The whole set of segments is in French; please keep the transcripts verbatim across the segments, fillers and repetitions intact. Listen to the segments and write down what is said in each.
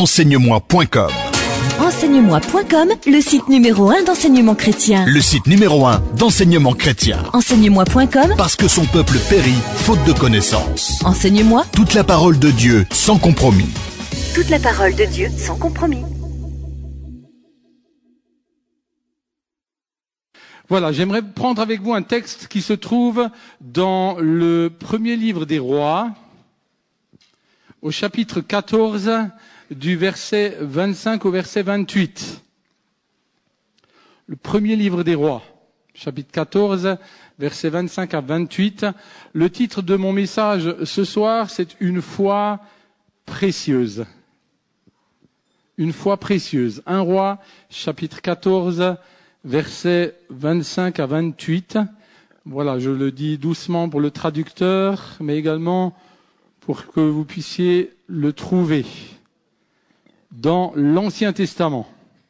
enseigne-moi point com. enseigne-moi point com, le site numéro un d'enseignement chrétien. Le site numéro un d'enseignement chrétien. enseigne-moi point com, Parce que son peuple périt faute de connaissances. Enseigne-moi. Toute la parole de Dieu sans compromis. Toute la parole de Dieu sans compromis. Voilà, j'aimerais prendre avec vous un texte qui se trouve dans le premier livre des Rois, au chapitre quatorze, du verset vingt-cinq au verset vingt-huit. Le premier livre des Rois, chapitre quatorze, verset vingt-cinq à vingt-huit. Le titre de mon message ce soir, c'est « Une foi précieuse ». Une foi précieuse. un Roi, chapitre quatorze, versets vingt-cinq à vingt-huit. Voilà, je le dis doucement pour le traducteur, mais également pour que vous puissiez le trouver dans l'Ancien Testament.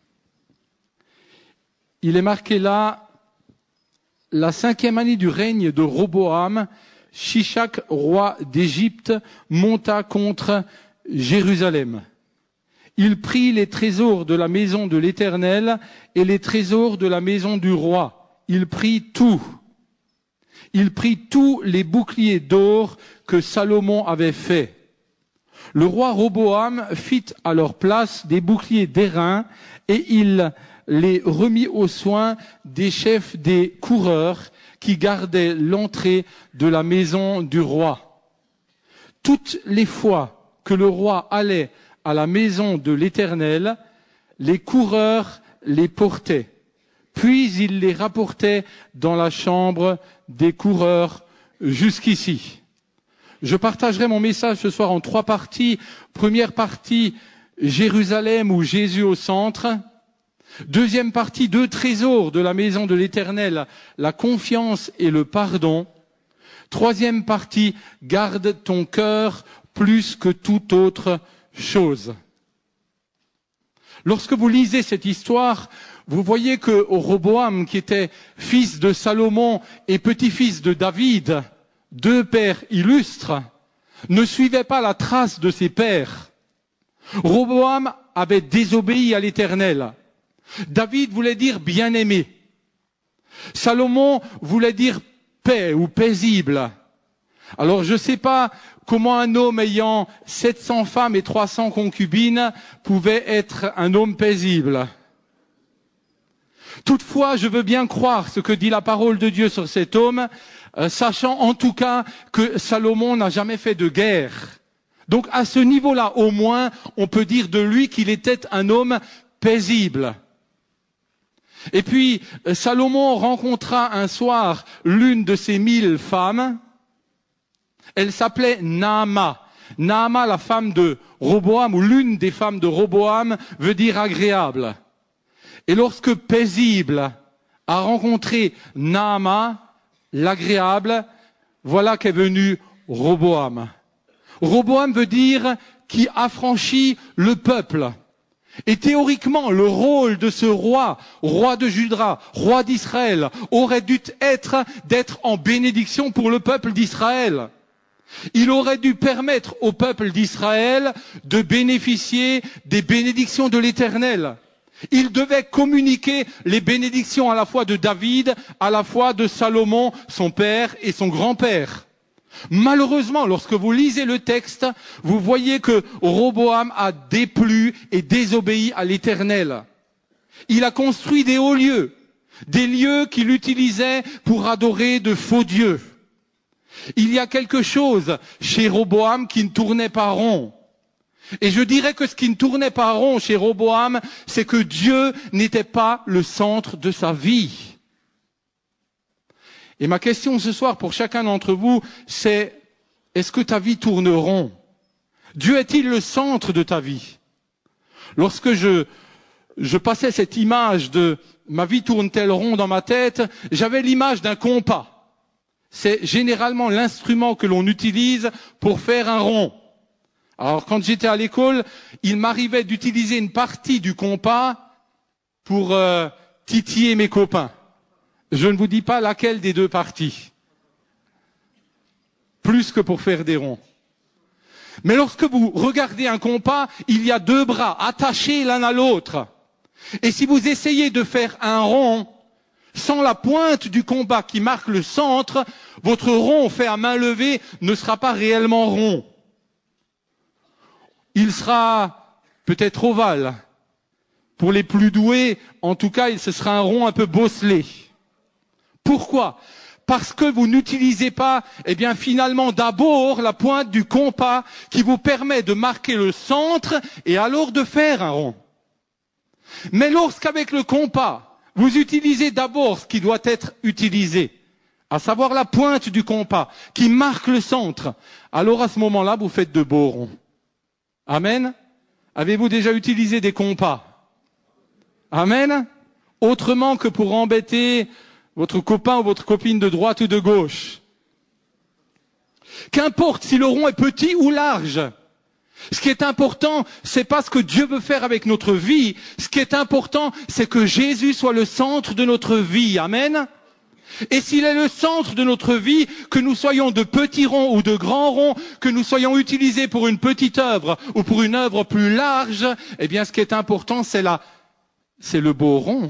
Il est marqué là, la cinquième année du règne de Roboam, Shishak, roi d'Égypte, monta contre Jérusalem. Il prit les trésors de la maison de l'Éternel et les trésors de la maison du roi. Il prit tout. Il prit tous les boucliers d'or que Salomon avait faits. Le roi Roboam fit à leur place des boucliers d'airain et il les remit aux soins des chefs des coureurs qui gardaient l'entrée de la maison du roi. Toutes les fois que le roi allait à la maison de l'Éternel, les coureurs les portaient, puis il les rapportait dans la chambre des coureurs jusqu'ici. Je partagerai mon message ce soir en trois parties. Première partie, Jérusalem ou Jésus au centre. Deuxième partie, deux trésors de la maison de l'Éternel, la confiance et le pardon. Troisième partie, garde ton cœur plus que toute autre chose. Lorsque vous lisez cette histoire, vous voyez que Roboam, qui était fils de Salomon et petit-fils de David, deux pères illustres, ne suivait pas la trace de ses pères. Roboam avait désobéi à l'Éternel. David voulait dire bien-aimé. Salomon voulait dire paix ou paisible. Alors je ne sais pas comment un homme ayant sept cents femmes et trois cents concubines pouvait être un homme paisible. Toutefois, je veux bien croire ce que dit la parole de Dieu sur cet homme, euh, sachant en tout cas que Salomon n'a jamais fait de guerre. Donc à ce niveau-là, au moins, on peut dire de lui qu'il était un homme paisible. Et puis, Salomon rencontra un soir l'une de ses mille femmes. Elle s'appelait Naama. Naama, la femme de Roboam, ou l'une des femmes de Roboam, veut dire agréable. Et lorsque paisible a rencontré Naama, l'agréable, voilà qu'est venu Roboam. Roboam veut dire qui affranchit le peuple. Et théoriquement, le rôle de ce roi, roi de Juda, roi d'Israël, aurait dû être d'être en bénédiction pour le peuple d'Israël. Il aurait dû permettre au peuple d'Israël de bénéficier des bénédictions de l'Éternel. Il devait communiquer les bénédictions à la fois de David, à la fois de Salomon, son père et son grand-père. Malheureusement, lorsque vous lisez le texte, vous voyez que Roboam a déplu et désobéi à l'Éternel. Il a construit des hauts lieux, des lieux qu'il utilisait pour adorer de faux dieux. Il y a quelque chose chez Roboam qui ne tournait pas rond. Et je dirais que ce qui ne tournait pas rond chez Roboam, c'est que Dieu n'était pas le centre de sa vie. Et ma question ce soir pour chacun d'entre vous, c'est est-ce que ta vie tourne rond? Dieu est-il le centre de ta vie? Lorsque je, je passais cette image de ma vie tourne-t-elle rond dans ma tête, j'avais l'image d'un compas. C'est généralement l'instrument que l'on utilise pour faire un rond. Alors quand j'étais à l'école, il m'arrivait d'utiliser une partie du compas pour euh, titiller mes copains. Je ne vous dis pas laquelle des deux parties. Plus que pour faire des ronds. Mais lorsque vous regardez un compas, il y a deux bras attachés l'un à l'autre. Et si vous essayez de faire un rond sans la pointe du compas qui marque le centre, votre rond fait à main levée ne sera pas réellement rond. Il sera peut-être ovale. Pour les plus doués, en tout cas, ce sera un rond un peu bosselé. Pourquoi ? Parce que vous n'utilisez pas, eh bien, finalement, d'abord la pointe du compas qui vous permet de marquer le centre et alors de faire un rond. Mais lorsqu'avec le compas, vous utilisez d'abord ce qui doit être utilisé, à savoir la pointe du compas qui marque le centre, alors à ce moment-là, vous faites de beaux ronds. Amen. Avez-vous déjà utilisé des compas? Amen. Autrement que pour embêter votre copain ou votre copine de droite ou de gauche. Qu'importe si le rond est petit ou large. Ce qui est important, c'est pas ce que Dieu veut faire avec notre vie. Ce qui est important, c'est que Jésus soit le centre de notre vie. Amen. Et s'il est le centre de notre vie, que nous soyons de petits ronds ou de grands ronds, que nous soyons utilisés pour une petite œuvre ou pour une œuvre plus large, eh bien, ce qui est important, c'est la, c'est le beau rond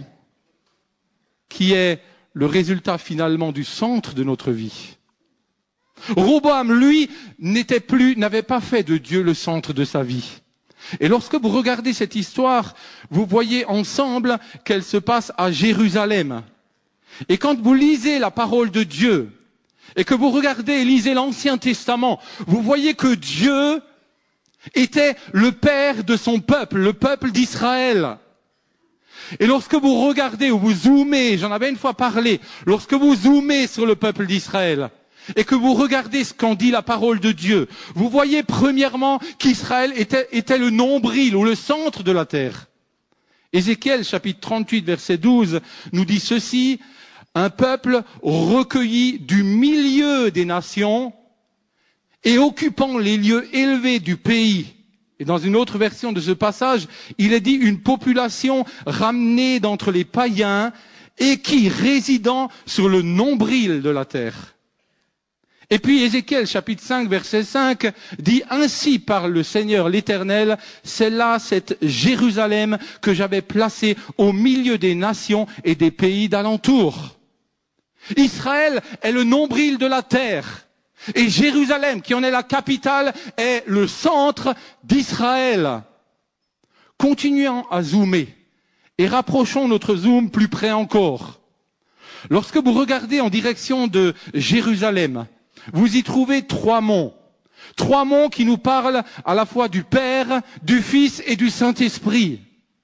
qui est le résultat finalement du centre de notre vie. Roboam, lui, n'était plus, n'avait pas fait de Dieu le centre de sa vie. Et lorsque vous regardez cette histoire, vous voyez ensemble qu'elle se passe à Jérusalem. Et quand vous lisez la parole de Dieu, et que vous regardez et lisez l'Ancien Testament, vous voyez que Dieu était le père de son peuple, le peuple d'Israël. Et lorsque vous regardez ou vous zoomez, j'en avais une fois parlé, lorsque vous zoomez sur le peuple d'Israël et que vous regardez ce qu'en dit la parole de Dieu, vous voyez premièrement qu'Israël était, était le nombril ou le centre de la terre. Ézéchiel chapitre trente-huit verset douze nous dit ceci: un peuple recueilli du milieu des nations et occupant les lieux élevés du pays. Et dans une autre version de ce passage, il est dit une population ramenée d'entre les païens et qui résidant sur le nombril de la terre. Et puis Ézéchiel chapitre cinq verset cinq dit ainsi par le Seigneur l'Éternel, c'est là cette Jérusalem que j'avais placée au milieu des nations et des pays d'alentour. Israël est le nombril de la terre. Et Jérusalem, qui en est la capitale, est le centre d'Israël. Continuons à zoomer et rapprochons notre zoom plus près encore. Lorsque vous regardez en direction de Jérusalem, vous y trouvez trois monts. Trois monts qui nous parlent à la fois du Père, du Fils et du Saint-Esprit.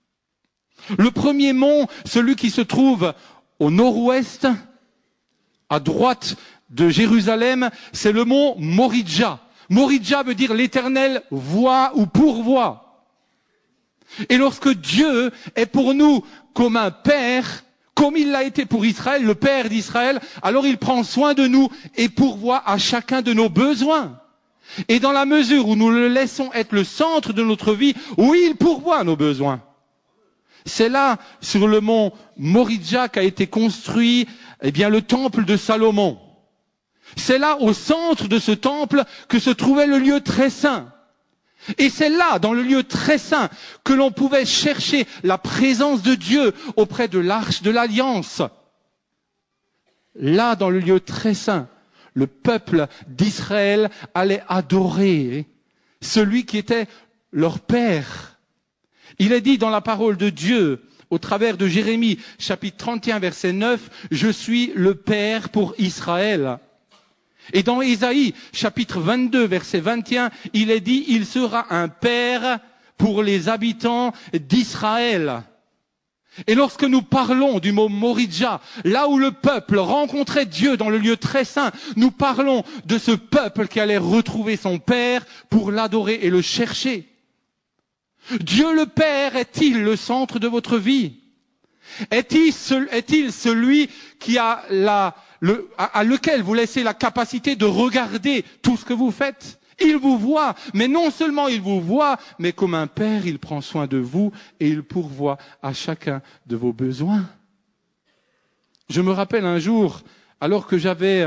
Le premier mont, celui qui se trouve au nord-ouest, à droite de Jérusalem, c'est le mont Moridja. Moridja veut dire l'Éternel voit ou pourvoit. Et lorsque Dieu est pour nous comme un père, comme il l'a été pour Israël, le père d'Israël, alors il prend soin de nous et pourvoit à chacun de nos besoins. Et dans la mesure où nous le laissons être le centre de notre vie, oui, il pourvoit à nos besoins. C'est là, sur le mont Moridja, qu'a été construit, eh bien, le temple de Salomon. C'est là, au centre de ce temple, que se trouvait le lieu très saint. Et c'est là, dans le lieu très saint, que l'on pouvait chercher la présence de Dieu auprès de l'arche de l'Alliance. Là, dans le lieu très saint, le peuple d'Israël allait adorer celui qui était leur père. Il est dit dans la parole de Dieu, au travers de Jérémie, chapitre trente et un, verset neuf, « Je suis le père pour Israël ». Et dans Ésaïe, chapitre vingt-deux, verset vingt et un, il est dit, il sera un père pour les habitants d'Israël. Et lorsque nous parlons du mot Moridja, là où le peuple rencontrait Dieu dans le lieu très saint, nous parlons de ce peuple qui allait retrouver son père pour l'adorer et le chercher. Dieu le Père est-il le centre de votre vie? Est-il, est-il celui qui a la, le, à, à lequel vous laissez la capacité de regarder tout ce que vous faites? Il vous voit, mais non seulement il vous voit, mais comme un père, il prend soin de vous et il pourvoit à chacun de vos besoins. Je me rappelle un jour, alors que j'avais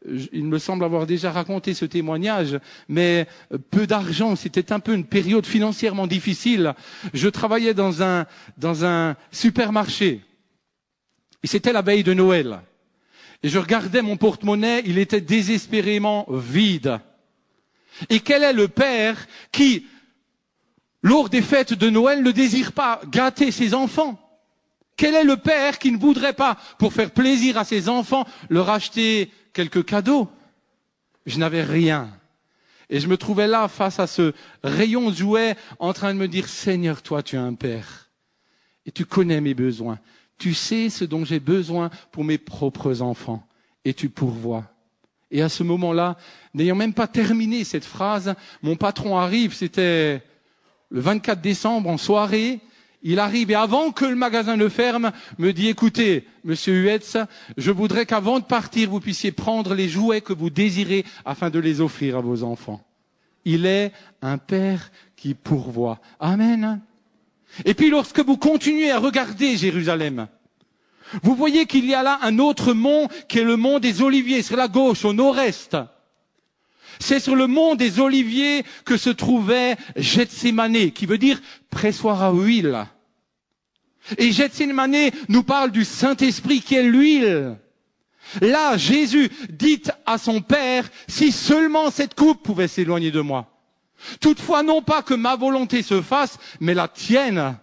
il me semble avoir déjà raconté ce témoignage, mais peu d'argent, c'était un peu une période financièrement difficile. Je travaillais dans un, dans un supermarché. Et c'était la veille de Noël. Et je regardais mon porte-monnaie, il était désespérément vide. Et quel est le père qui, lors des fêtes de Noël, ne désire pas gâter ses enfants? Quel est le père qui ne voudrait pas, pour faire plaisir à ses enfants, leur acheter quelques cadeaux? Je n'avais rien. Et je me trouvais là, face à ce rayon de jouets, en train de me dire, Seigneur, toi, tu es un père. Et tu connais mes besoins. Tu sais ce dont j'ai besoin pour mes propres enfants. Et tu pourvois. Et à ce moment-là, n'ayant même pas terminé cette phrase, mon patron arrive, c'était le vingt-quatre décembre, en soirée. Il arrive et avant que le magasin ne ferme, me dit, écoutez, monsieur Huetz, je voudrais qu'avant de partir, vous puissiez prendre les jouets que vous désirez afin de les offrir à vos enfants. Il est un père qui pourvoit. Amen. Et puis lorsque vous continuez à regarder Jérusalem, vous voyez qu'il y a là un autre mont qui est le mont des Oliviers, sur la gauche, au nord-est. C'est sur le mont des Oliviers que se trouvait Gethsémané, qui veut dire pressoir à huile. Et Gethsémané nous parle du Saint-Esprit qui est l'huile. Là, Jésus dit à son Père, si seulement cette coupe pouvait s'éloigner de moi. Toutefois, non pas que ma volonté se fasse, mais la tienne.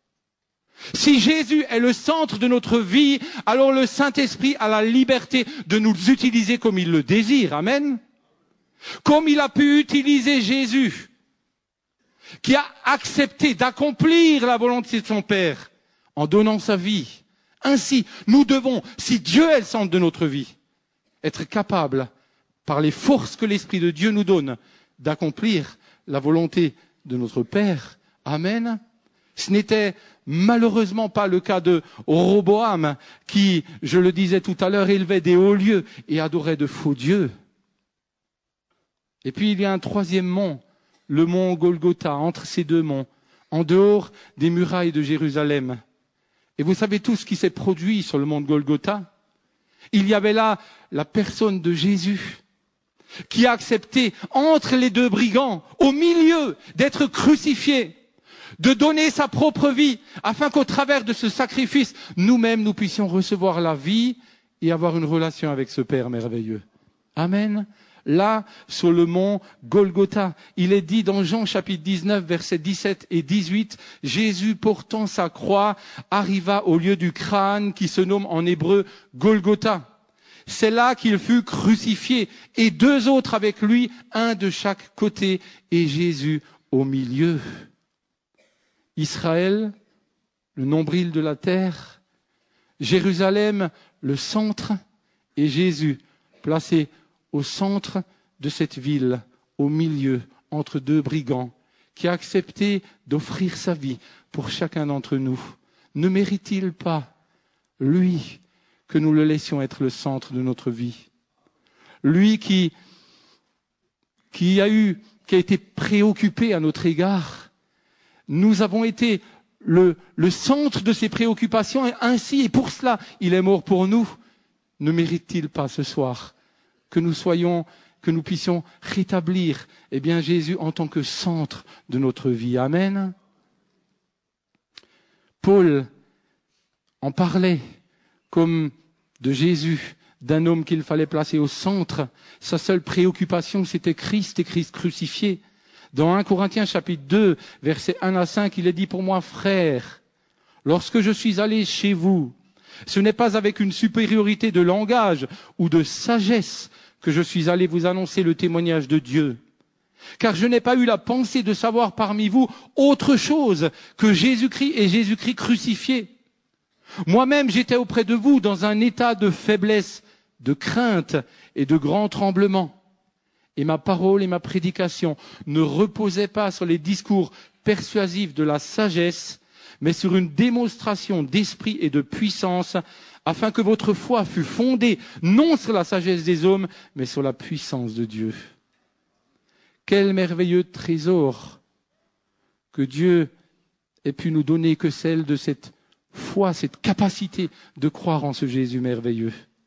Si Jésus est le centre de notre vie, alors le Saint-Esprit a la liberté de nous utiliser comme il le désire. Amen. Comme il a pu utiliser Jésus, qui a accepté d'accomplir la volonté de son Père en donnant sa vie. Ainsi, nous devons, si Dieu est le centre de notre vie, être capables, par les forces que l'Esprit de Dieu nous donne, d'accomplir la volonté de notre Père. Amen. Ce n'était malheureusement pas le cas de Roboam, qui, je le disais tout à l'heure, élevait des hauts lieux et adorait de faux dieux. Et puis il y a un troisième mont, le mont Golgotha, entre ces deux monts, en dehors des murailles de Jérusalem. Et vous savez tout ce qui s'est produit sur le mont Golgotha? Il y avait là la personne de Jésus, qui a accepté, entre les deux brigands, au milieu, d'être crucifié, de donner sa propre vie, afin qu'au travers de ce sacrifice, nous-mêmes, nous puissions recevoir la vie et avoir une relation avec ce Père merveilleux. Amen. Là, sur le mont Golgotha, il est dit dans Jean chapitre dix-neuf, versets dix-sept et dix-huit, Jésus portant sa croix arriva au lieu du crâne qui se nomme en hébreu Golgotha. C'est là qu'il fut crucifié et deux autres avec lui, un de chaque côté et Jésus au milieu. Israël, le nombril de la terre, Jérusalem, le centre, et Jésus, placé au centre de cette ville, au milieu, entre deux brigands, qui a accepté d'offrir sa vie pour chacun d'entre nous. Ne mérite-t-il pas, lui, que nous le laissions être le centre de notre vie? Lui qui, qui a eu, qui a été préoccupé à notre égard. Nous avons été le, le centre de ses préoccupations, et ainsi, et pour cela, il est mort pour nous. Ne mérite-t-il pas ce soir que nous soyons, que nous puissions rétablir, eh bien, Jésus en tant que centre de notre vie. Amen. Paul en parlait comme de Jésus, d'un homme qu'il fallait placer au centre. Sa seule préoccupation, c'était Christ et Christ crucifié. Dans un Corinthiens chapitre deux, versets un à cinq, il est dit pour moi, frères, lorsque je suis allé chez vous, ce n'est pas avec une supériorité de langage ou de sagesse que je suis allé vous annoncer le témoignage de Dieu. Car je n'ai pas eu la pensée de savoir parmi vous autre chose que Jésus-Christ et Jésus-Christ crucifié. Moi-même, j'étais auprès de vous dans un état de faiblesse, de crainte et de grand tremblement. Et ma parole et ma prédication ne reposaient pas sur les discours persuasifs de la sagesse, mais sur une démonstration d'esprit et de puissance, afin que votre foi fût fondée non sur la sagesse des hommes, mais sur la puissance de Dieu. Quel merveilleux trésor que Dieu ait pu nous donner que celle de cette foi, cette capacité de croire en ce Jésus merveilleux.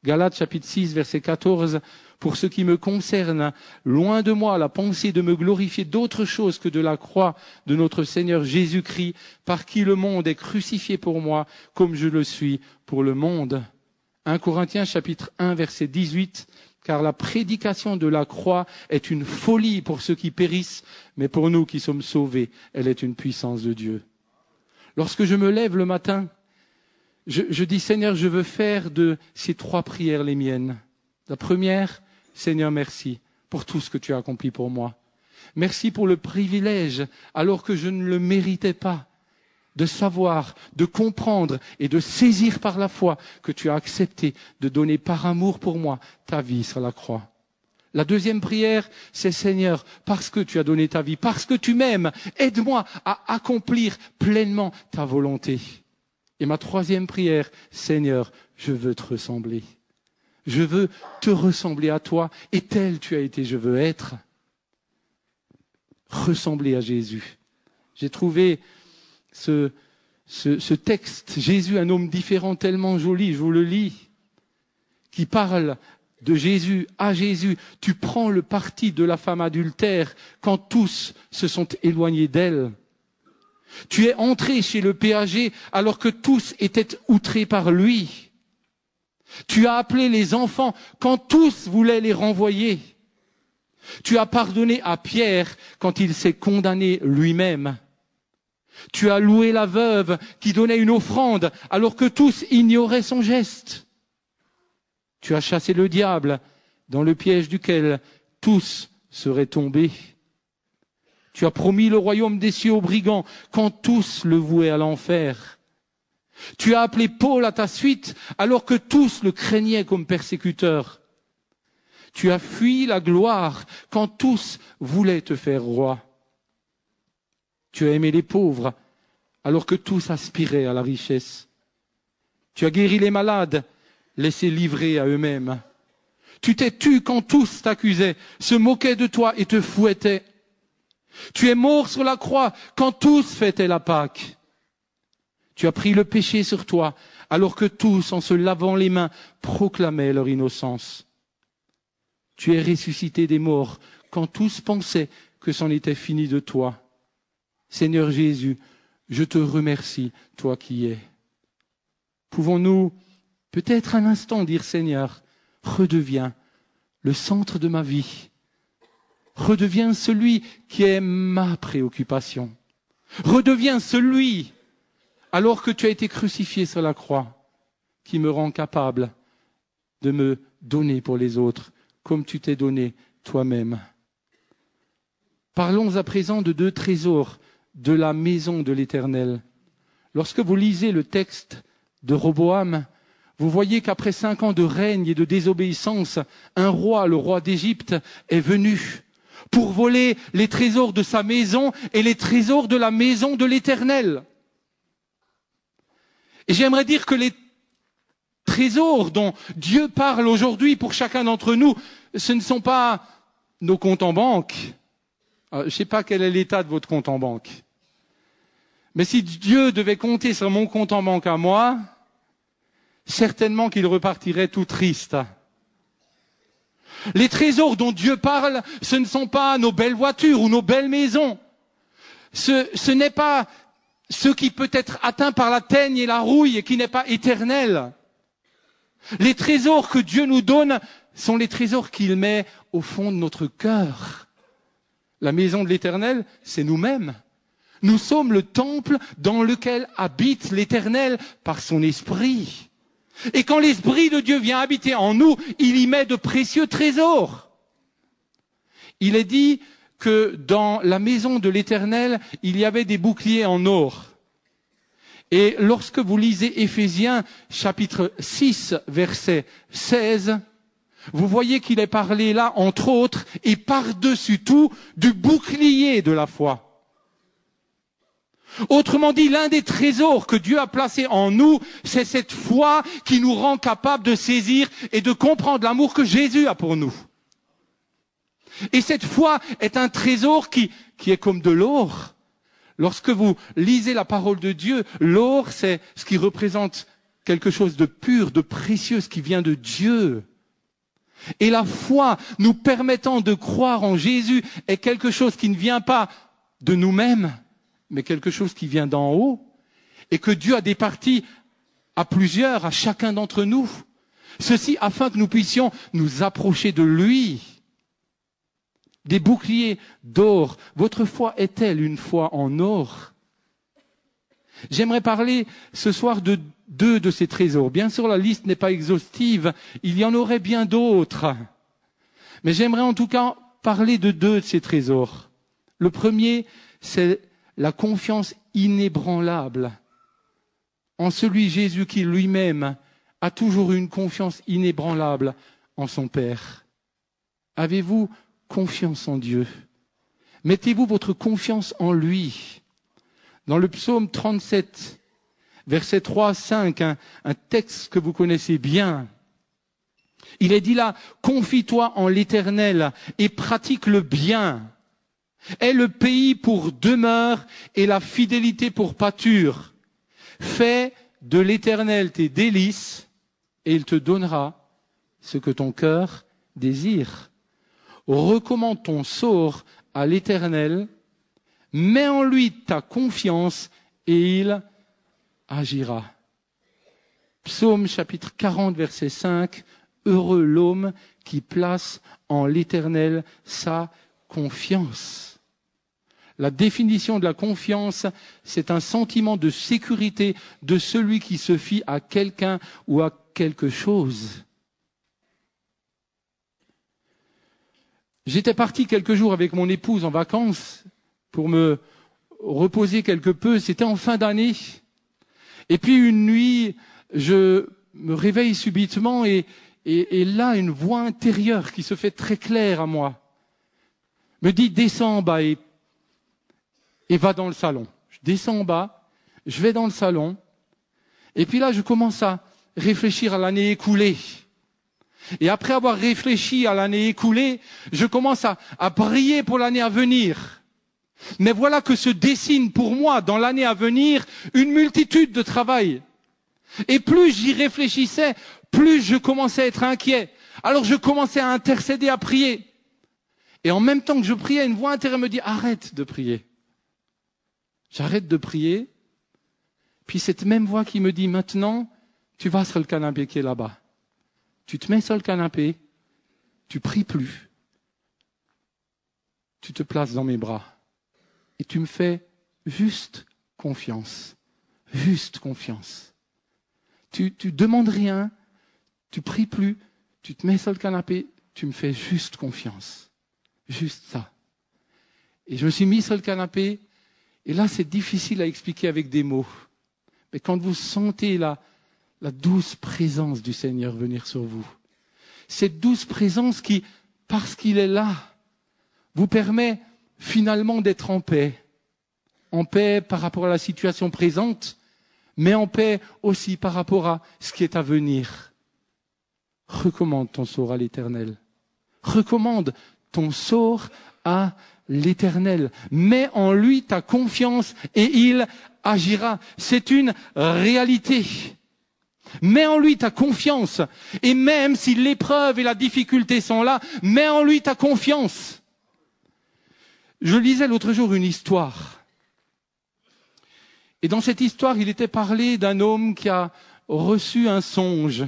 Galates chapitre six, verset quatorze. Pour ce qui me concerne, loin de moi la pensée de me glorifier d'autre chose que de la croix de notre Seigneur Jésus-Christ, par qui le monde est crucifié pour moi, comme je le suis pour le monde. un Corinthiens chapitre un, verset dix-huit. Car la prédication de la croix est une folie pour ceux qui périssent, mais pour nous qui sommes sauvés, elle est une puissance de Dieu. Lorsque je me lève le matin, je, je dis, Seigneur, je veux faire de ces trois prières les miennes. La première, Seigneur, merci pour tout ce que tu as accompli pour moi. Merci pour le privilège, alors que je ne le méritais pas, de savoir, de comprendre et de saisir par la foi que tu as accepté de donner par amour pour moi ta vie sur la croix. La deuxième prière, c'est Seigneur, parce que tu as donné ta vie, parce que tu m'aimes, aide-moi à accomplir pleinement ta volonté. Et ma troisième prière, Seigneur, je veux te ressembler. Je veux te ressembler à toi, et tel tu as été, je veux être. Ressembler à Jésus. J'ai trouvé ce, ce, ce texte, Jésus, un homme différent, tellement joli, je vous le lis, qui parle de Jésus à Jésus. Tu prends le parti de la femme adultère quand tous se sont éloignés d'elle. Tu es entré chez le péager alors que tous étaient outrés par lui. Tu as appelé les enfants quand tous voulaient les renvoyer. Tu as pardonné à Pierre quand il s'est condamné lui-même. Tu as loué la veuve qui donnait une offrande alors que tous ignoraient son geste. Tu as chassé le diable dans le piège duquel tous seraient tombés. Tu as promis le royaume des cieux aux brigands quand tous le vouaient à l'enfer. Tu as appelé Paul à ta suite alors que tous le craignaient comme persécuteur. Tu as fui la gloire quand tous voulaient te faire roi. Tu as aimé les pauvres alors que tous aspiraient à la richesse. Tu as guéri les malades, laissés livrer à eux-mêmes. Tu t'es tu quand tous t'accusaient, se moquaient de toi et te fouettaient. Tu es mort sur la croix quand tous fêtaient la Pâque. Tu as pris le péché sur toi, alors que tous, en se lavant les mains, proclamaient leur innocence. Tu es ressuscité des morts, quand tous pensaient que c'en était fini de toi. Seigneur Jésus, je te remercie, toi qui es. Pouvons-nous peut-être un instant dire, Seigneur, redeviens le centre de ma vie. Redeviens celui qui est ma préoccupation. Redeviens celui alors que tu as été crucifié sur la croix, qui me rend capable de me donner pour les autres, comme tu t'es donné toi-même. Parlons à présent de deux trésors de la maison de l'Éternel. Lorsque vous lisez le texte de Roboam, vous voyez qu'après cinq ans de règne et de désobéissance, un roi, le roi d'Égypte, est venu pour voler les trésors de sa maison et les trésors de la maison de l'Éternel. Et j'aimerais dire que les trésors dont Dieu parle aujourd'hui pour chacun d'entre nous, ce ne sont pas nos comptes en banque. Je ne sais pas quel est l'état de votre compte en banque. Mais si Dieu devait compter sur mon compte en banque à moi, certainement qu'il repartirait tout triste. Les trésors dont Dieu parle, ce ne sont pas nos belles voitures ou nos belles maisons. Ce, ce n'est pas ce qui peut être atteint par la teigne et la rouille et qui n'est pas éternel. Les trésors que Dieu nous donne sont les trésors qu'il met au fond de notre cœur. La maison de l'Éternel, c'est nous-mêmes. Nous sommes le temple dans lequel habite l'Éternel par son esprit. Et quand l'Esprit de Dieu vient habiter en nous, il y met de précieux trésors. Il est dit que dans la maison de l'Éternel, il y avait des boucliers en or. Et lorsque vous lisez Éphésiens chapitre six, verset seize, vous voyez qu'il est parlé là, entre autres, et par-dessus tout, du bouclier de la foi. Autrement dit, l'un des trésors que Dieu a placé en nous, c'est cette foi qui nous rend capables de saisir et de comprendre l'amour que Jésus a pour nous. Et cette foi est un trésor qui, qui est comme de l'or. Lorsque vous lisez la parole de Dieu, l'or, c'est ce qui représente quelque chose de pur, de précieux, qui vient de Dieu. Et la foi nous permettant de croire en Jésus est quelque chose qui ne vient pas de nous-mêmes, mais quelque chose qui vient d'en haut, et que Dieu a départi à plusieurs, à chacun d'entre nous. Ceci afin que nous puissions nous approcher de lui. Des boucliers d'or. Votre foi est-elle une foi en or? J'aimerais parler ce soir de deux de ces trésors. Bien sûr, la liste n'est pas exhaustive. Il y en aurait bien d'autres. Mais j'aimerais en tout cas parler de deux de ces trésors. Le premier, c'est la confiance inébranlable en celui Jésus qui lui-même a toujours eu une confiance inébranlable en son Père. Avez-vous confiance en Dieu? Mettez-vous votre confiance en lui. Dans le psaume trente-sept, versets trois à cinq, un, un texte que vous connaissez bien, il est dit là, « Confie-toi en l'Éternel et pratique le bien. Aie le pays pour demeure et la fidélité pour pâture. Fais de l'Éternel tes délices et il te donnera ce que ton cœur désire. Recommande ton sort à l'Éternel, mets en lui ta confiance et il agira. » Psaume chapitre quarante, verset cinq. Heureux l'homme qui place en l'Éternel sa confiance. La définition de la confiance, c'est un sentiment de sécurité de celui qui se fie à quelqu'un ou à quelque chose. J'étais parti quelques jours avec mon épouse en vacances pour me reposer quelque peu. C'était en fin d'année. Et puis une nuit, je me réveille subitement et, et, et là, une voix intérieure qui se fait très claire à moi me dit « Descends en bas et, et va dans le salon. » Je descends en bas, je vais dans le salon et puis là, je commence à réfléchir à l'année écoulée. Et après avoir réfléchi à l'année écoulée, je commence à, à prier pour l'année à venir. Mais voilà que se dessine pour moi, dans l'année à venir, une multitude de travail. Et plus j'y réfléchissais, plus je commençais à être inquiet. Alors je commençais à intercéder, à prier. Et en même temps que je priais, une voix intérieure me dit « Arrête de prier ». J'arrête de prier. Puis cette même voix qui me dit « Maintenant, tu vas sur le canapé qui est là-bas. Tu te mets sur le canapé, tu pries plus. Tu te places dans mes bras. Et tu me fais juste confiance. Juste confiance. Tu, tu demandes rien, tu pries plus, tu te mets sur le canapé, tu me fais juste confiance. Juste ça. » Et je me suis mis sur le canapé, et là c'est difficile à expliquer avec des mots. Mais quand vous sentez la, la douce présence du Seigneur venir sur vous, cette douce présence qui, parce qu'il est là, vous permet finalement d'être en paix. En paix par rapport à la situation présente, mais en paix aussi par rapport à ce qui est à venir. Recommande ton sort à l'Éternel. Recommande ton sort à l'Éternel. Mets en lui ta confiance et il agira. C'est une réalité. Mets en lui ta confiance. Et même si l'épreuve et la difficulté sont là, mets en lui ta confiance. Je lisais l'autre jour une histoire. Et dans cette histoire, il était parlé d'un homme qui a reçu un songe.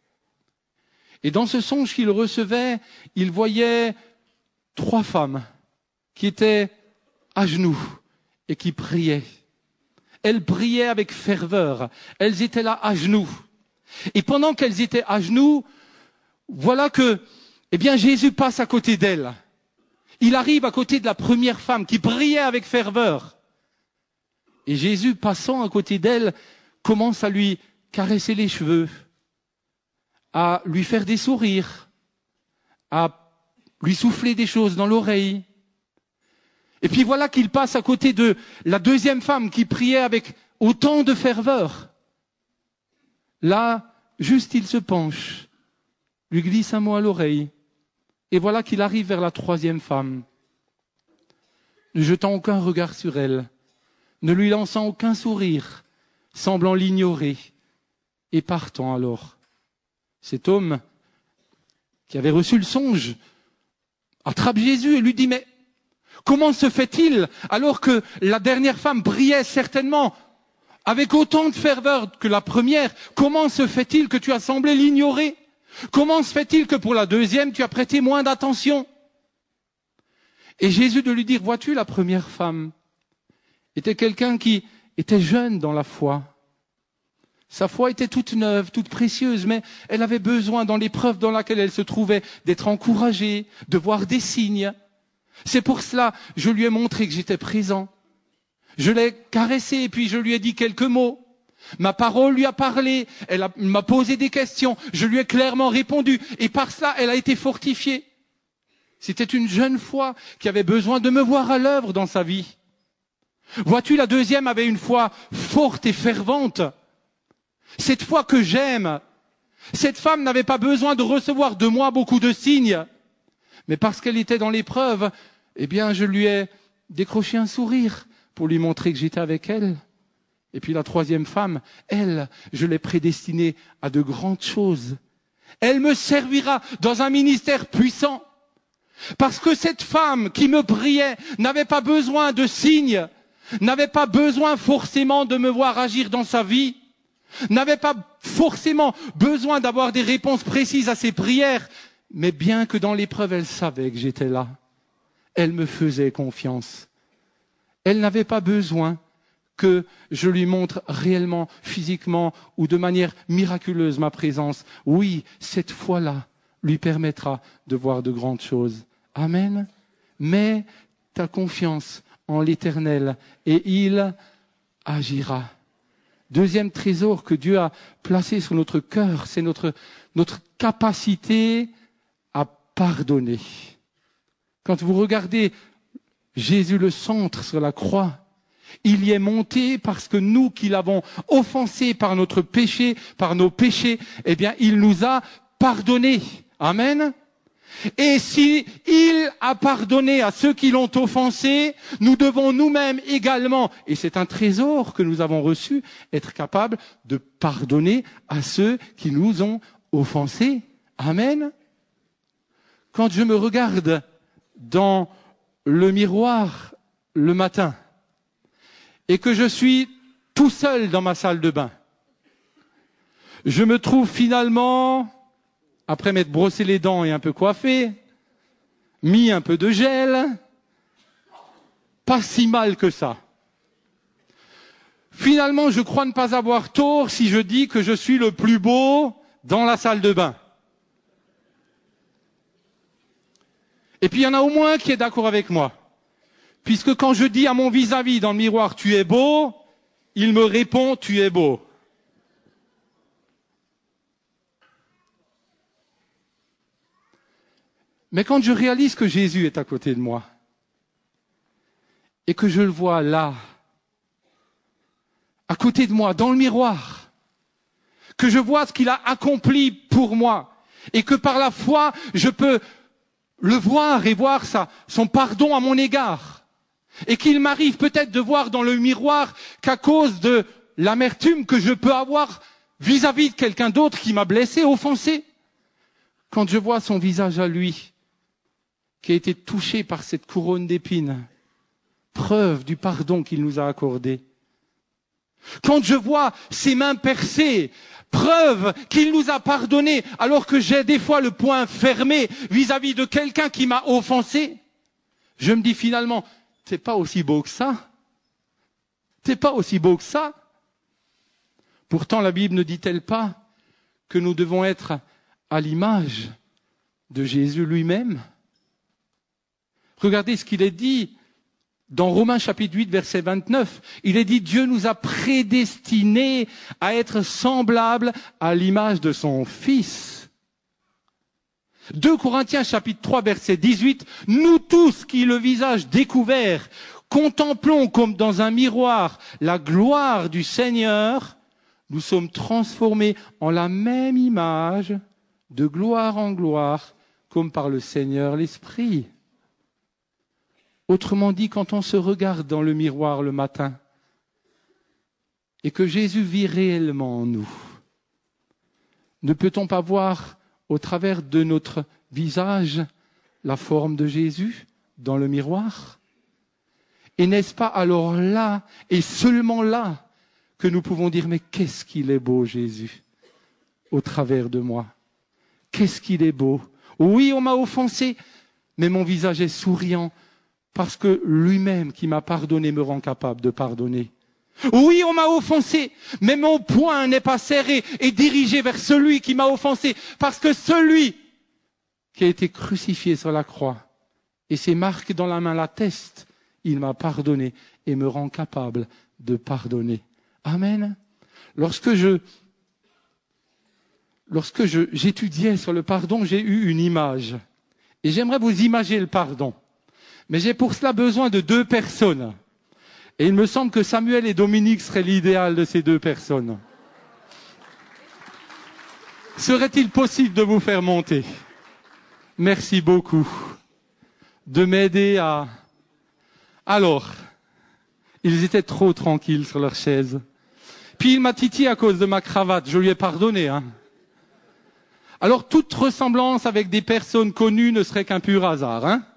Et dans ce songe qu'il recevait, il voyait trois femmes qui étaient à genoux et qui priaient. Elles priaient avec ferveur. Elles étaient là à genoux. Et pendant qu'elles étaient à genoux, voilà que, eh bien, Jésus passe à côté d'elles. Il arrive à côté de la première femme qui priait avec ferveur. Et Jésus, passant à côté d'elle, commence à lui caresser les cheveux, à lui faire des sourires, à lui souffler des choses dans l'oreille. Et puis voilà qu'il passe à côté de la deuxième femme qui priait avec autant de ferveur. Là, juste il se penche, lui glisse un mot à l'oreille, et voilà qu'il arrive vers la troisième femme, ne jetant aucun regard sur elle, ne lui lançant aucun sourire, semblant l'ignorer. Et partant alors, cet homme qui avait reçu le songe attrape Jésus et lui dit, mais comment se fait-il, alors que la dernière femme brillait certainement avec autant de ferveur que la première, comment se fait-il que tu as semblé l'ignorer? Comment se fait-il que pour la deuxième, tu as prêté moins d'attention? Et Jésus de lui dire, vois-tu, la première femme était quelqu'un qui était jeune dans la foi. Sa foi était toute neuve, toute précieuse, mais elle avait besoin, dans l'épreuve dans laquelle elle se trouvait, d'être encouragée, de voir des signes. C'est pour cela que je lui ai montré que j'étais présent. Je l'ai caressé et puis je lui ai dit quelques mots. Ma parole lui a parlé, elle a- m'a posé des questions, je lui ai clairement répondu. Et par cela, elle a été fortifiée. C'était une jeune foi qui avait besoin de me voir à l'œuvre dans sa vie. Vois-tu, la deuxième avait une foi forte et fervente. Cette foi que j'aime. Cette femme n'avait pas besoin de recevoir de moi beaucoup de signes. Mais parce qu'elle était dans l'épreuve, eh bien, je lui ai décroché un sourire pour lui montrer que j'étais avec elle. Et puis la troisième femme, elle, je l'ai prédestinée à de grandes choses. Elle me servira dans un ministère puissant. Parce que cette femme qui me priait n'avait pas besoin de signes, n'avait pas besoin forcément de me voir agir dans sa vie, n'avait pas forcément besoin d'avoir des réponses précises à ses prières, mais bien que dans l'épreuve, elle savait que j'étais là. Elle me faisait confiance. Elle n'avait pas besoin que je lui montre réellement, physiquement ou de manière miraculeuse ma présence. Oui, cette foi-là lui permettra de voir de grandes choses. Amen. Mets ta confiance en l'Éternel et il agira. Deuxième trésor que Dieu a placé sur notre cœur, c'est notre, notre capacité à pardonner. Quand vous regardez Jésus le centre sur la croix, il y est monté parce que nous qui l'avons offensé par notre péché, par nos péchés, eh bien, il nous a pardonné. Amen. Et si il a pardonné à ceux qui l'ont offensé, nous devons nous-mêmes également, et c'est un trésor que nous avons reçu, être capables de pardonner à ceux qui nous ont offensés. Amen. Quand je me regarde dans le miroir le matin, et que je suis tout seul dans ma salle de bain, je me trouve finalement, après m'être brossé les dents et un peu coiffé, mis un peu de gel, pas si mal que ça. Finalement, je crois ne pas avoir tort si je dis que je suis le plus beau dans la salle de bain. Et puis il y en a au moins qui est d'accord avec moi. Puisque quand je dis à mon vis-à-vis dans le miroir, tu es beau, il me répond, tu es beau. Mais quand je réalise que Jésus est à côté de moi, et que je le vois là, à côté de moi, dans le miroir, que je vois ce qu'il a accompli pour moi, et que par la foi, je peux le voir et voir sa, son pardon à mon égard, et qu'il m'arrive peut-être de voir dans le miroir qu'à cause de l'amertume que je peux avoir vis-à-vis de quelqu'un d'autre qui m'a blessé, offensé, quand je vois son visage à lui, qui a été touché par cette couronne d'épines, preuve du pardon qu'il nous a accordé. Quand je vois ses mains percées, preuve qu'il nous a pardonné, alors que j'ai des fois le poing fermé vis-à-vis de quelqu'un qui m'a offensé, je me dis finalement, t'es pas aussi beau que ça. T'es pas aussi beau que ça. Pourtant, la Bible ne dit-elle pas que nous devons être à l'image de Jésus lui-même? Regardez ce qu'il est dit dans Romains chapitre huit, verset vingt-neuf. Il est dit, Dieu nous a prédestinés à être semblables à l'image de son Fils. deux Corinthiens chapitre trois, verset dix-huit. Nous tous qui, le visage découvert, contemplons comme dans un miroir la gloire du Seigneur, nous sommes transformés en la même image, de gloire en gloire, comme par le Seigneur l'Esprit. Autrement dit, quand on se regarde dans le miroir le matin et que Jésus vit réellement en nous, Ne peut-on pas voir au travers de notre visage la forme de Jésus dans le miroir? Et n'est-ce pas alors là, et seulement là, que nous pouvons dire, mais qu'est-ce qu'il est beau Jésus, au travers de moi? Qu'est-ce qu'il est beau? Oui, on m'a offensé, mais mon visage est souriant, parce que lui-même qui m'a pardonné me rend capable de pardonner. Oui, on m'a offensé, mais mon poing n'est pas serré et dirigé vers celui qui m'a offensé, parce que celui qui a été crucifié sur la croix, et ses marques dans la main l'attestent, il m'a pardonné et me rend capable de pardonner. Amen. Lorsque je, lorsque je, j'étudiais sur le pardon, j'ai eu une image. Et j'aimerais vous imager le pardon. Mais j'ai pour cela besoin de deux personnes. Et il me semble que Samuel et Dominique seraient l'idéal de ces deux personnes. Serait-il possible de vous faire monter? Merci beaucoup de m'aider à... Alors, ils étaient trop tranquilles sur leur chaise. Puis il m'a titillé à cause de ma cravate. Je lui ai pardonné. Hein. Alors, toute ressemblance avec des personnes connues ne serait qu'un pur hasard. Hein.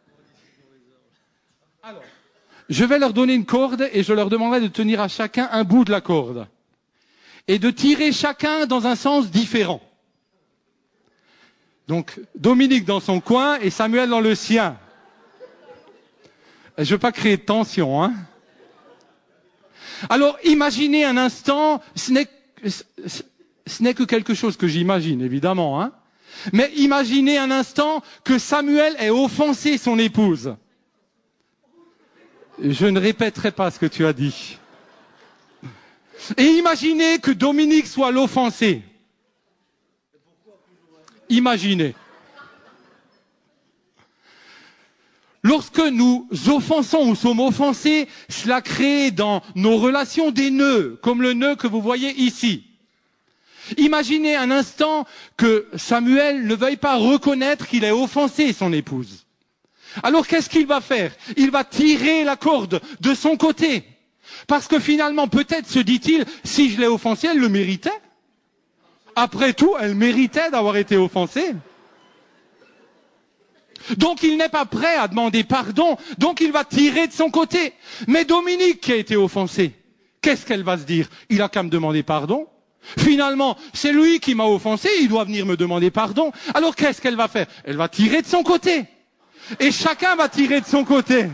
Alors, je vais leur donner une corde et je leur demanderai de tenir à chacun un bout de la corde. Et de tirer chacun dans un sens différent. Donc, Dominique dans son coin et Samuel dans le sien. Je ne veux pas créer de tension, hein. Alors, imaginez un instant, ce n'est, ce n'est que quelque chose que j'imagine, évidemment, hein. Mais imaginez un instant que Samuel ait offensé son épouse. Je ne répéterai pas ce que tu as dit. Et imaginez que Dominique soit l'offensé. Imaginez. Lorsque nous offensons ou sommes offensés, cela crée dans nos relations des nœuds, comme le nœud que vous voyez ici. Imaginez un instant que Samuel ne veuille pas reconnaître qu'il a offensé son épouse. Alors qu'est-ce qu'il va faire? Il va tirer la corde de son côté. Parce que finalement, peut-être se dit-il, si je l'ai offensée, elle le méritait. Après tout, elle méritait d'avoir été offensée. Donc il n'est pas prêt à demander pardon, donc il va tirer de son côté. Mais Dominique qui a été offensée, qu'est-ce qu'elle va se dire? Il a qu'à me demander pardon. Finalement, c'est lui qui m'a offensé, il doit venir me demander pardon. Alors qu'est-ce qu'elle va faire? Elle va tirer de son côté. Et chacun va tirer de son côté.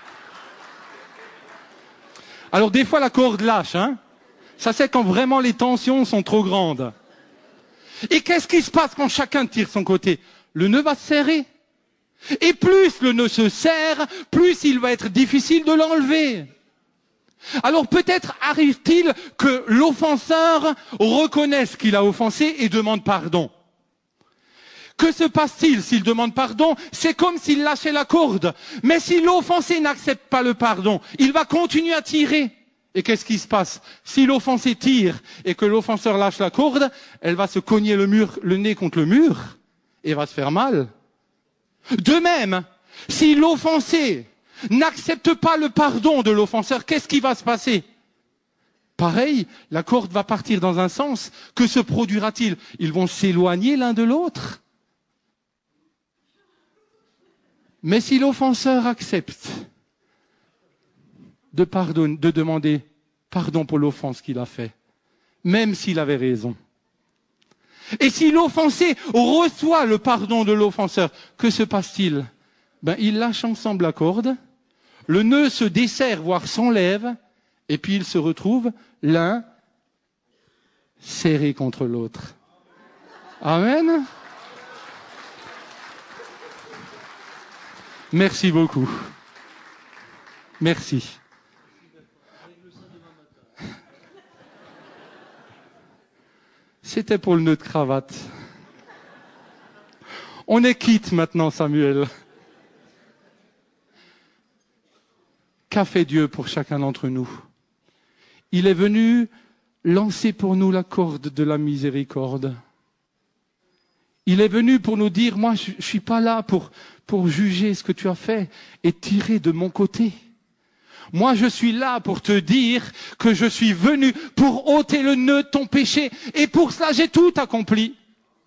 Alors des fois la corde lâche, hein. Ça c'est quand vraiment les tensions sont trop grandes. Et qu'est-ce qui se passe quand chacun tire de son côté? Le nœud va se serrer. Et plus le nœud se serre, plus il va être difficile de l'enlever. Alors peut-être arrive-t-il que l'offenseur reconnaisse qu'il a offensé et demande pardon. Que se passe-t-il s'il demande pardon? C'est comme s'il lâchait la corde. Mais si l'offensé n'accepte pas le pardon, il va continuer à tirer. Et qu'est-ce qui se passe? Si l'offensé tire et que l'offenseur lâche la corde, elle va se cogner le mur, le nez contre le mur et va se faire mal. De même, si l'offensé n'accepte pas le pardon de l'offenseur, qu'est-ce qui va se passer? Pareil, la corde va partir dans un sens. Que se produira-t-il? Ils vont s'éloigner l'un de l'autre. Mais si l'offenseur accepte de pardonner, de demander pardon pour l'offense qu'il a fait, même s'il avait raison, et si l'offensé reçoit le pardon de l'offenseur, que se passe-t-il? Ben, ils lâchent ensemble la corde, le nœud se desserre, voire s'enlève, et puis ils se retrouvent l'un serré contre l'autre. Amen. Merci beaucoup. Merci. C'était pour le nœud de cravate. On est quitte maintenant, Samuel. Qu'a fait Dieu pour chacun d'entre nous? Il est venu lancer pour nous la corde de la miséricorde. Il est venu pour nous dire, moi je ne suis pas là pour, pour juger ce que tu as fait et tirer de mon côté. Moi, je suis là pour te dire que je suis venu pour ôter le nœud de ton péché. Et pour cela, j'ai tout accompli.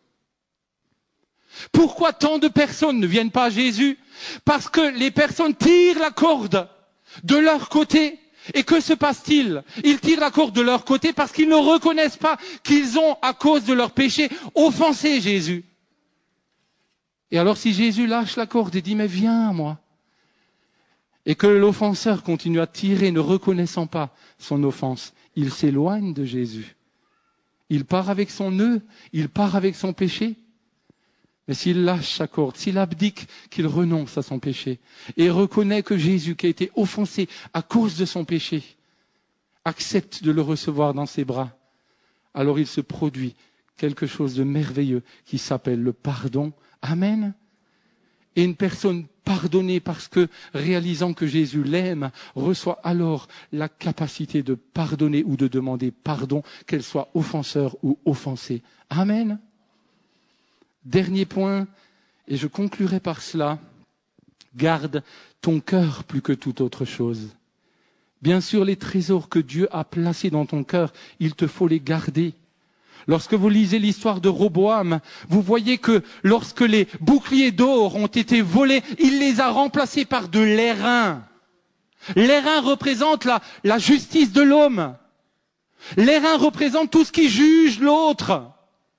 Pourquoi tant de personnes ne viennent pas à Jésus? Parce que les personnes tirent la corde de leur côté. Et que se passe-t-il? Ils tirent la corde de leur côté parce qu'ils ne reconnaissent pas qu'ils ont, à cause de leur péché, offensé Jésus. Et alors si Jésus lâche la corde et dit « Mais viens à moi », et que l'offenseur continue à tirer ne reconnaissant pas son offense, il s'éloigne de Jésus. Il part avec son nœud, il part avec son péché. Mais s'il lâche sa corde, s'il abdique, qu'il renonce à son péché et reconnaît que Jésus, qui a été offensé à cause de son péché, accepte de le recevoir dans ses bras, alors il se produit quelque chose de merveilleux qui s'appelle le pardon. Amen. Et une personne pardonnée parce que, réalisant que Jésus l'aime, reçoit alors la capacité de pardonner ou de demander pardon, qu'elle soit offenseur ou offensée. Amen. Dernier point, et je conclurai par cela, garde ton cœur plus que toute autre chose. Bien sûr, les trésors que Dieu a placés dans ton cœur, il te faut les garder. Lorsque vous lisez l'histoire de Roboam, vous voyez que lorsque les boucliers d'or ont été volés, il les a remplacés par de l'airain. L'airain représente la, la justice de l'homme. L'airain représente tout ce qui juge l'autre.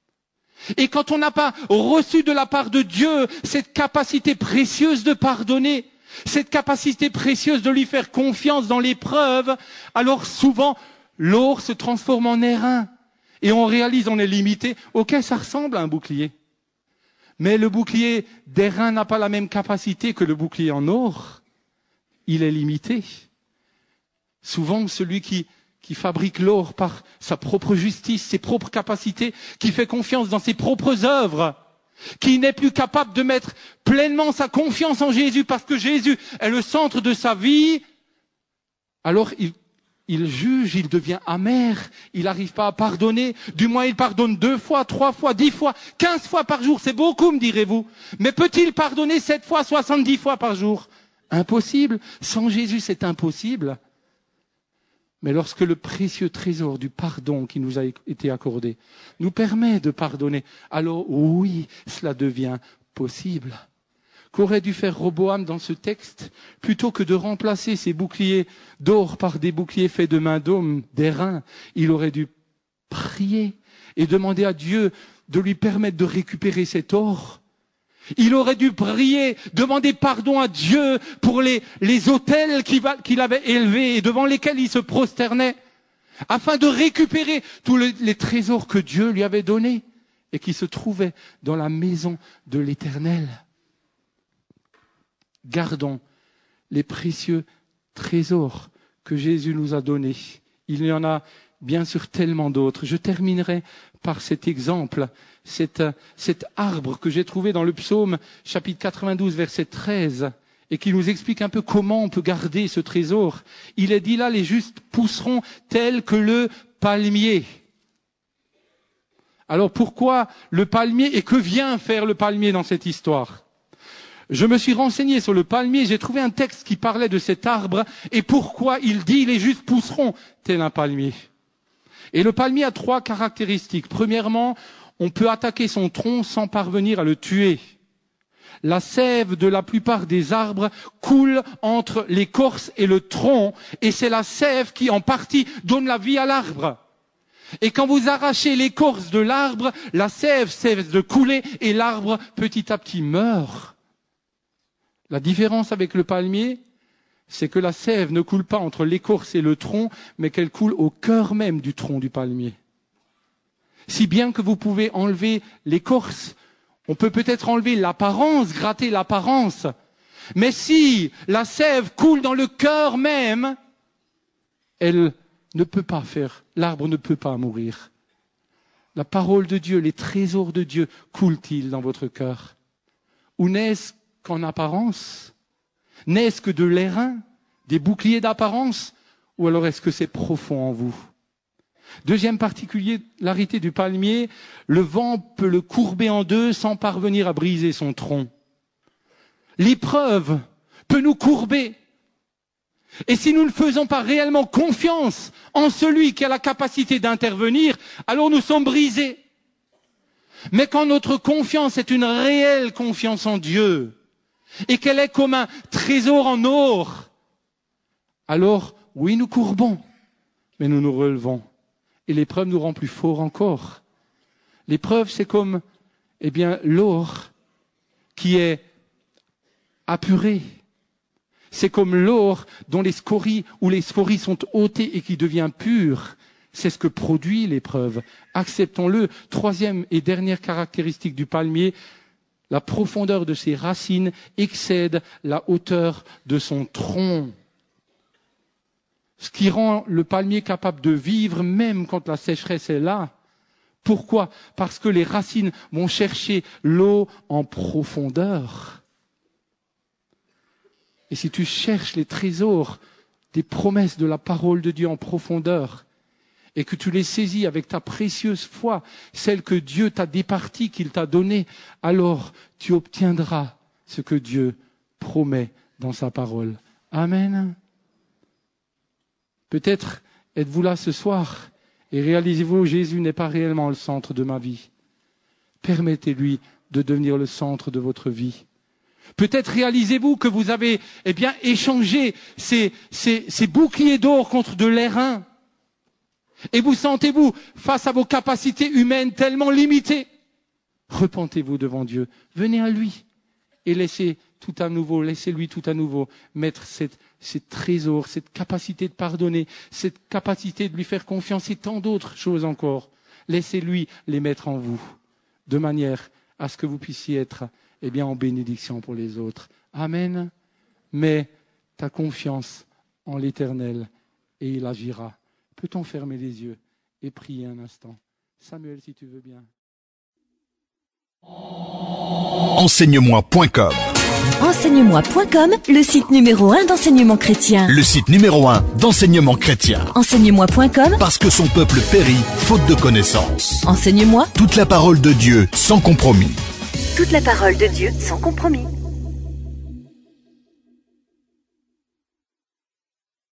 Et quand on n'a pas reçu de la part de Dieu cette capacité précieuse de pardonner, cette capacité précieuse de lui faire confiance dans l'épreuve, alors souvent l'or se transforme en airain. Et on réalise, on est limité. Ok, ça ressemble à un bouclier. Mais le bouclier d'airain n'a pas la même capacité que le bouclier en or. Il est limité. Souvent, celui qui, qui fabrique l'or par sa propre justice, ses propres capacités, qui fait confiance dans ses propres œuvres, qui n'est plus capable de mettre pleinement sa confiance en Jésus parce que Jésus est le centre de sa vie, alors il Il juge, il devient amer, il n'arrive pas à pardonner. Du moins, il pardonne deux fois, trois fois, dix fois, quinze fois par jour. C'est beaucoup, me direz-vous. Mais peut-il pardonner sept fois, soixante-dix fois par jour? Impossible. Sans Jésus, c'est impossible. Mais lorsque le précieux trésor du pardon qui nous a été accordé nous permet de pardonner, alors oui, cela devient possible. Qu'aurait dû faire Roboam dans ce texte? Plutôt que de remplacer ses boucliers d'or par des boucliers faits de main d'homme, d'airain, il aurait dû prier et demander à Dieu de lui permettre de récupérer cet or. Il aurait dû prier, demander pardon à Dieu pour les, les autels qu'il avait élevés et devant lesquels il se prosternait, afin de récupérer tous les, les trésors que Dieu lui avait donnés et qui se trouvaient dans la maison de l'Éternel. Gardons les précieux trésors que Jésus nous a donnés. Il y en a bien sûr tellement d'autres. Je terminerai par cet exemple, cet, cet arbre que j'ai trouvé dans le psaume chapitre quatre-vingt-douze, verset treize, et qui nous explique un peu comment on peut garder ce trésor. Il est dit là, les justes pousseront tels que le palmier. Alors pourquoi le palmier et que vient faire le palmier dans cette histoire? Je me suis renseigné sur le palmier, j'ai trouvé un texte qui parlait de cet arbre et pourquoi il dit les justes pousseront tel un palmier. Et le palmier a trois caractéristiques. Premièrement, on peut attaquer son tronc sans parvenir à le tuer. La sève de la plupart des arbres coule entre l'écorce et le tronc et c'est la sève qui en partie donne la vie à l'arbre. Et quand vous arrachez l'écorce de l'arbre, la sève cesse de couler et l'arbre petit à petit meurt. La différence avec le palmier, c'est que la sève ne coule pas entre l'écorce et le tronc, mais qu'elle coule au cœur même du tronc du palmier. Si bien que vous pouvez enlever l'écorce, on peut peut-être enlever l'apparence, gratter l'apparence, mais si la sève coule dans le cœur même, elle ne peut pas faire, l'arbre ne peut pas mourir. La parole de Dieu, les trésors de Dieu coulent-ils dans votre cœur? Ou n'est-ce qu'en apparence? N'est-ce que de l'airain, des boucliers d'apparence? Ou alors est-ce que c'est profond en vous? Deuxième particularité du palmier, le vent peut le courber en deux sans parvenir à briser son tronc. L'épreuve peut nous courber. Et si nous ne faisons pas réellement confiance en celui qui a la capacité d'intervenir, alors nous sommes brisés. Mais quand notre confiance est une réelle confiance en Dieu, et qu'elle est comme un trésor en or, alors oui, nous courbons, mais nous nous relevons. Et l'épreuve nous rend plus forts encore. L'épreuve, c'est comme, eh bien, l'or qui est apuré. C'est comme l'or dont les scories ou les scories sont ôtées et qui devient pur. C'est ce que produit l'épreuve. Acceptons-le. Troisième et dernière caractéristique du palmier, la profondeur de ses racines excède la hauteur de son tronc. Ce qui rend le palmier capable de vivre même quand la sécheresse est là. Pourquoi ? Parce que les racines vont chercher l'eau en profondeur. Et si tu cherches les trésors des promesses de la parole de Dieu en profondeur, et que tu les saisis avec ta précieuse foi, celle que Dieu t'a départie, qu'il t'a donnée, alors tu obtiendras ce que Dieu promet dans sa parole. Amen. Peut-être êtes-vous là ce soir et réalisez-vous, Jésus n'est pas réellement le centre de ma vie. Permettez-lui de devenir le centre de votre vie. Peut-être réalisez-vous que vous avez eh bien, échangé ces, ces, ces boucliers d'or contre de l'airain. Et vous sentez-vous face à vos capacités humaines tellement limitées. Repentez-vous devant Dieu. Venez à lui et laissez tout à nouveau, laissez-lui tout à nouveau mettre cette, cette trésor, cette capacité de pardonner, cette capacité de lui faire confiance et tant d'autres choses encore. Laissez-lui les mettre en vous, de manière à ce que vous puissiez être eh bien, en bénédiction pour les autres. Amen. Mets ta confiance en l'Éternel et il agira. Peut-on fermer les yeux et prier un instant? Samuel, si tu veux bien. Enseigne-moi point com. Enseigne-moi point com, le site numéro un d'enseignement chrétien. Le site numéro un d'enseignement chrétien. Enseigne-moi point com, Parce que son peuple périt, faute de connaissance. enseigne-moi Toute la parole de Dieu, sans compromis. toute la parole de Dieu sans compromis.